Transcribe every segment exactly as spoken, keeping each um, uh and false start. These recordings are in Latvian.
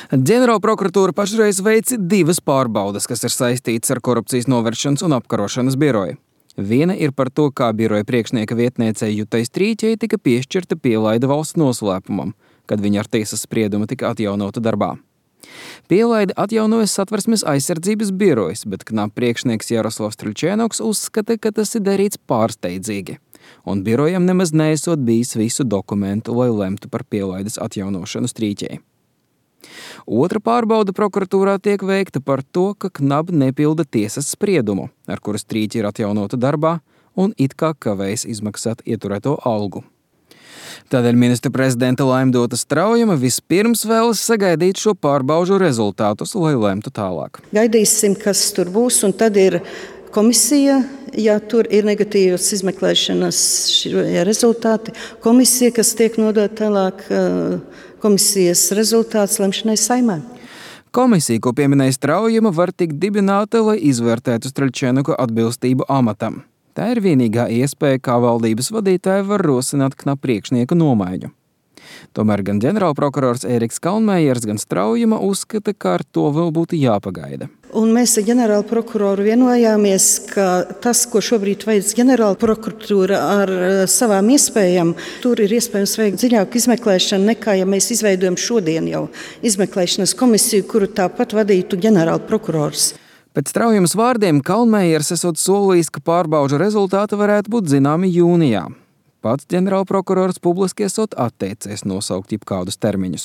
Ģenerālprokuratūra pašreiz veica divas pārbaudes, kas ir saistītas ar korupcijas novēršanas un apkarošanas biroju. Viena ir par to, kā biroja priekšnieka vietniecei Jutai Strīķei tika piešķirta pielaide valsts noslēpumam, kad viņa ar tiesas spriedumu tika atjaunota darbā. Pielaide atjaunojas Satversmes aizsardzības birojas, bet knap priekšnieks Jaroslavs Triļčēnoks uzskata, ka tas ir darīts pārsteidzīgi, un birojam nemaz neesot bijis visu dokumentu, lai lemtu par pielaides atjaunošanu Strīķei. Otra pārbauda prokuratūrā tiek veikta par to, ka knap nepilda tiesas spriedumu, ar kuru Strīķe ir atjaunota darbā un it kā kavējas izmaksāt ieturēto algu. Tādēļ ministra prezidenta Laimdota Straujuma vispirms vēlas sagaidīt šo pārbaužu rezultātus, lai lemtu tālāk. Gaidīsim, kas tur būs, un tad ir komisija, ja tur ir negatīvas izmeklēšanas rezultāti, komisija, kas tiek nodota tālāk komisijas rezultāts lemšanai Saeimā. Komisija, ko pieminēja Straujuma, var tikt dibināta, lai izvērtētu Triļčēnoka atbilstību amatam. Tā ir vienīgā iespēja, kā valdības vadītāja var rosināt knap priekšnieka nomaiņu. Tomēr gan ģenerālprokurors Ēriks Kalnmējers, gan Straujuma uzskata, ka ar to vēl būtu jāpagaida. Un mēs ar ģenerālprokuroru vienojāmies, ka tas, ko šobrīd veids ģenerālprokuratūra ar savām iespējām, tur ir iespējams veikt dziļāku izmeklēšanu nekā, ja mēs izveidojam šodien jau izmeklēšanas komisiju, kuru tāpat vadītu ģenerālprokurors. Pēc Straujumas vārdiem Kalnmējers esot solījis, ka pārbaužu rezultāti varētu būt zināmi jūnijā. Pats ģenerālprokurors publiski esot atteicies nosaukt jebkādus termiņus.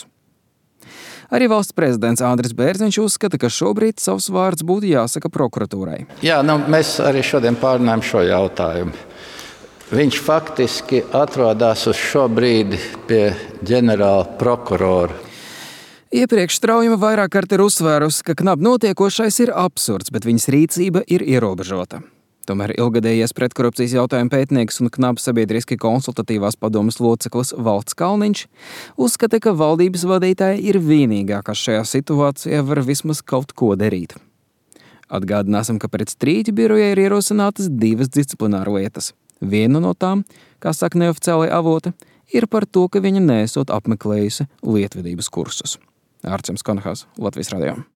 Arī valsts prezidents Andris Bērziņš uzskata, ka šobrīd savs vārds būtu jāsaka prokuratūrai. Jā, nu, mēs arī šodien pārunājam šo jautājumu. Viņš faktiski atrodas uz šo brīdi pie ģenerāla prokurora. Iepriekš Straujuma vairāk kārt ir uzsvērusi, ka knap notiekošais ir absurds, bet viņas rīcība ir ierobežota. Tomēr ilgadējies pretkorupcijas jautājumu pētnieks un knap sabiedriski konsultatīvās padomes loceklis Valds Kalniņš uzskata, ka valdības vadītāja ir vienīgā, kas šajā situācijā var vismaz kaut ko darīt. Atgādināsim, ka pret Strīķi birojai ir ierosinātas divas disciplināru lietas. Viena no tām, kā saka neoficiālai avoti, ir par to, ka viņa neesot apmeklējusi lietvedības kursus. Ārčems Konahās, Latvijas radio.